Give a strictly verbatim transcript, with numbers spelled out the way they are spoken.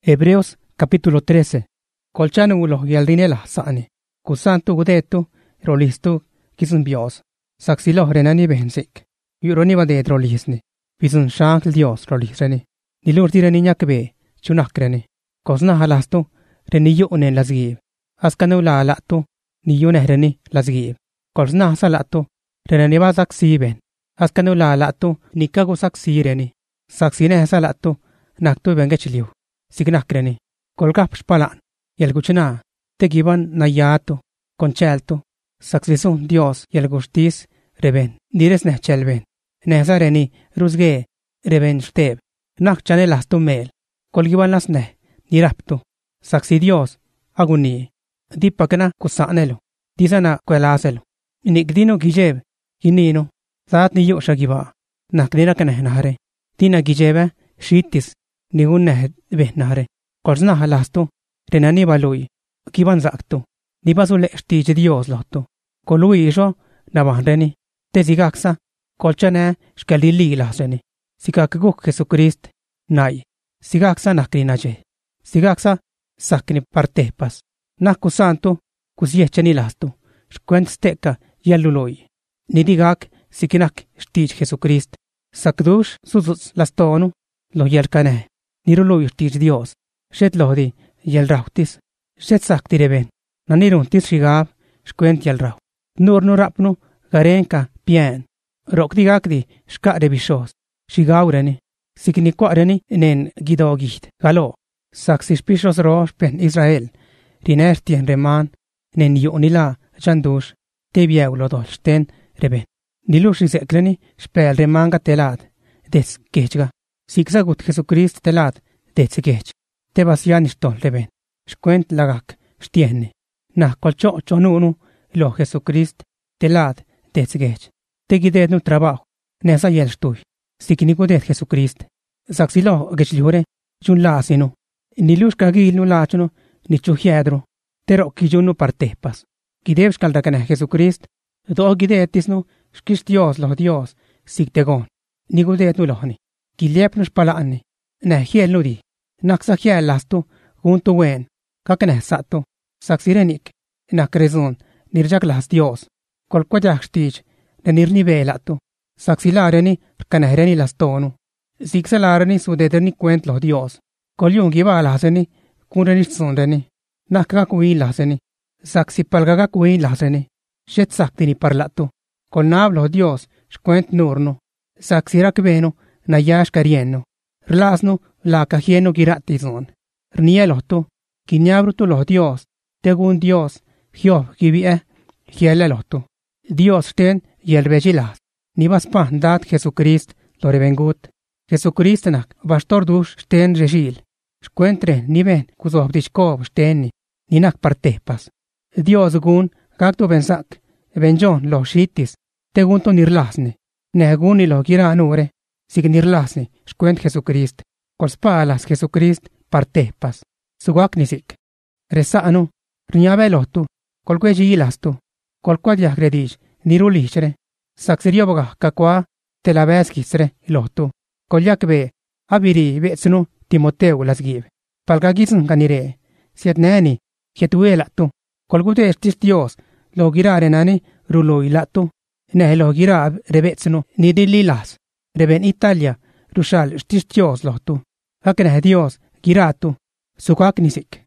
Hebreos capítulo trece. Colchano ulo yaldinela sani. Kusantu gudetu rolistu kisun bios. Saksilo renani behensik. Yuroni vade rolisni. Visun shankl dios rolisreni. Nilurtireni nyakbe chunakreni. Kosna halastu reniyu unen lasgib. Askanu la alatu niyunehreni lasgib. Kosna salatu renani bazak siben. Askanu la alatu nikagu saksireni. Saksine salatu naktu bengechliu. Signakreni. Kolgap spalan. Yelguchna. Tegiban nayato. Conchelto. Saksisun Dios yelgustis reben. Dires nechelben. Nezareni rusge reben steb. Nakchane lastu mel. Kolgiban las ne. Niraptu. Saksi Dios aguni. Dipakena kusanelo. Disana kwelaselo. Nikdino gijeb. Hinino. Zaat niyo shagiba. Nakdina kaneh Tina gijebe shitis. Nigunne behnare. Korsna halastu. Renani balui. Kiban zaktu. Nibasule stij Dios lotu. Kolui isho nabahreni. Tezigaksa. Kolchane shkalili laseni. Sigakguk Jesucrist. Nai. Sigaksa nakrinaje. Sigaksa sakni partepas. Naku santu. Kusiechani lastu. Shkwent steka yaluloi. Nidigak sikinak stij Jesucrist. Sakdush suzuts lastonu. Lo yelkane. Nirului stij Dios. Shet lodi yelrautis. Shet sakti reben. Naniruntis shigab. Shkwent yelrau. Nur nurapnu garenka pien. Rokdigakdi shka rebishos. Shigaureni. Siknikwareni nen gidogit. Galo. Saksishpishos rosh pen Israel. Rinertien reman. Nen yunila jandush. Tebiaulodol sten reben. Nilushisekleni spel remanga telad. Des kechga. Siksagut Jesucrist telad. Des kech. Tebasianistol reben. Shkwent lagak. Stienne. Na kolcho chonunu. Lo Jesucrist telad. Des kech. Tegided nu trabajo. Nesa yelstui. Siknikudet Jesucrist. Saksilo gechliure. Chun lasinu. Nilush kagil nu lachuno. Nichu hiedro. Tero kijunu partepas. Gidebsh kaldakane Jesucrist. Do gidetisnu. Shkish Dios lo Dios. Siktegon. Nigudet nu lohni. Giliepnush palaani. Ne hiel nudi. Naksa hiel lastu. Guntu wen. Kakane satu. Saksirenik. Nakrezun. Nirjak las Dios. Kolkwajak stij. Nenirni velatu. Saksilareni. Kanahreni lastonu. Siksalareni sudederni kwent lo Dios. Kolyungi balaseni. Kunreni sondeni. Nakka kuin laseni. Saksipalgaga kuin laseni. Shet saktini parlatu. Kolnab lo Dios. Shkwent nurno. Saksirak beno. Nayash karieno. Rlasnu la kajieno giratizon. Rnielotu. Kinyabrutu lo Dios. Tegun Dios. Hiob gibie. Hielelotu. Dios ten yelbejilas. Nibaspa dat Jesucrist lo revengut. Jesucrist nak bastor dush sten regil. Shkuentre niben kuzobdishkov steni. Ninak partepas. Dios gun kaktu bensak. Benjon lo shitis. Tegunto nirlasne. Neguni lo giranure. Sig nirlasne. Shkuent Jesucrist. Kolspalas Jesucrist partepas. Sugaknisik. Resanu. Rniabelotu. Kolkwejilastu. Kolkwadiak redish. Nirulishere. Saksirioboga kakwa. Telabeskisre lotu. Kolyakbe. Abiri betsnu. Timoteu lasgib. Palgagisun kanire. Sietneni. Jetuelatu. Kolgute estis Dios. Lo girarenani. Ruloilatu. Ne lo girab rebetsnu. Nidililas. Reben Italia. Rushal estis Dios lotu. Hakne Dios. Giratu. Sukaknisik.